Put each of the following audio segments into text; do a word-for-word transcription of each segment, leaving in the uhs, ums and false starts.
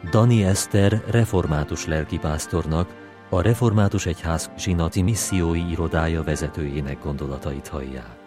Dani Eszter református lelkipásztornak, a Református Egyház zsinati missziói irodája vezetőjének gondolatait hallják.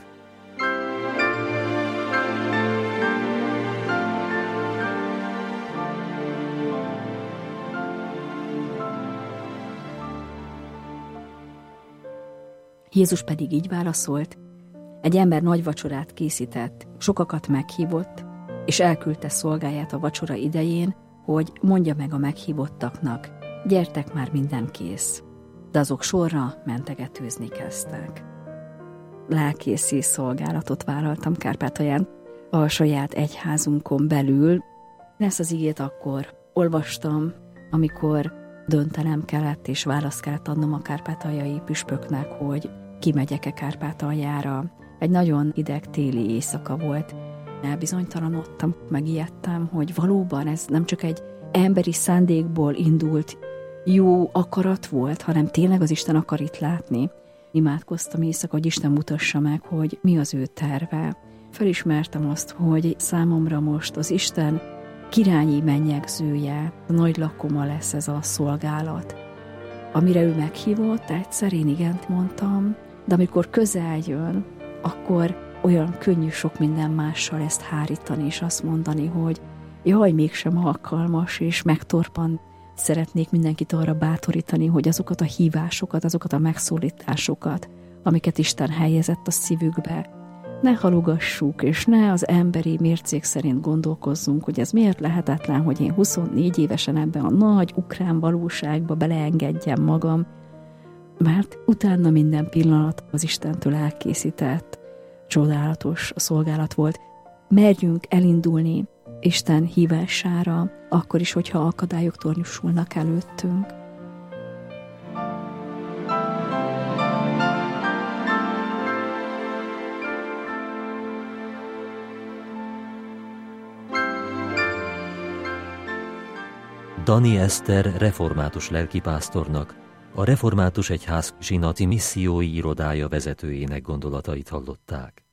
Jézus pedig így válaszolt: egy ember nagy vacsorát készített, sokakat meghívott, és elküldte szolgáját a vacsora idején, hogy mondja meg a meghívottaknak: gyertek, már minden kész. De azok sorra mentegetőzni kezdtek. Lelkészi szolgálatot vállaltam Kárpátalján a saját egyházunkon belül. Ezt az igét akkor olvastam, amikor döntenem kellett, és választ kellett adnom a kárpátaljai püspöknek, hogy kimegyek-e Kárpátaljára. Egy nagyon hideg téli éjszaka volt. Elbizonytalanodtam, megijedtem, hogy valóban ez nem csak egy emberi szándékból indult jó akarat volt, hanem tényleg az Isten akar itt látni. Imádkoztam éjszaka, hogy Isten mutassa meg, hogy mi az ő terve. Felismertem azt, hogy számomra most az Isten királyi mennyegzője, a nagy lakoma lesz ez a szolgálat. Amire ő meghívott, egyszer én igent mondtam, de amikor közel jön, akkor olyan könnyű sok minden mással ezt hárítani, és azt mondani, hogy jaj, mégsem alkalmas, és megtorpan. Szeretnék mindenkit arra bátorítani, hogy azokat a hívásokat, azokat a megszólításokat, amiket Isten helyezett a szívükbe, ne halogassuk, és ne az emberi mércék szerint gondolkozzunk, hogy ez miért lehetetlen, hogy én huszonnégy évesen ebben a nagy ukrán valóságba beleengedjem magam, mert utána minden pillanat az Istentől elkészített, csodálatos szolgálat volt. Merjünk elindulni Isten hívására, akkor is, hogyha akadályok tornyosulnak előttünk. Dani Eszter református lelkipásztornak, a Református Egyház zsinati missziói irodája vezetőjének gondolatait hallották.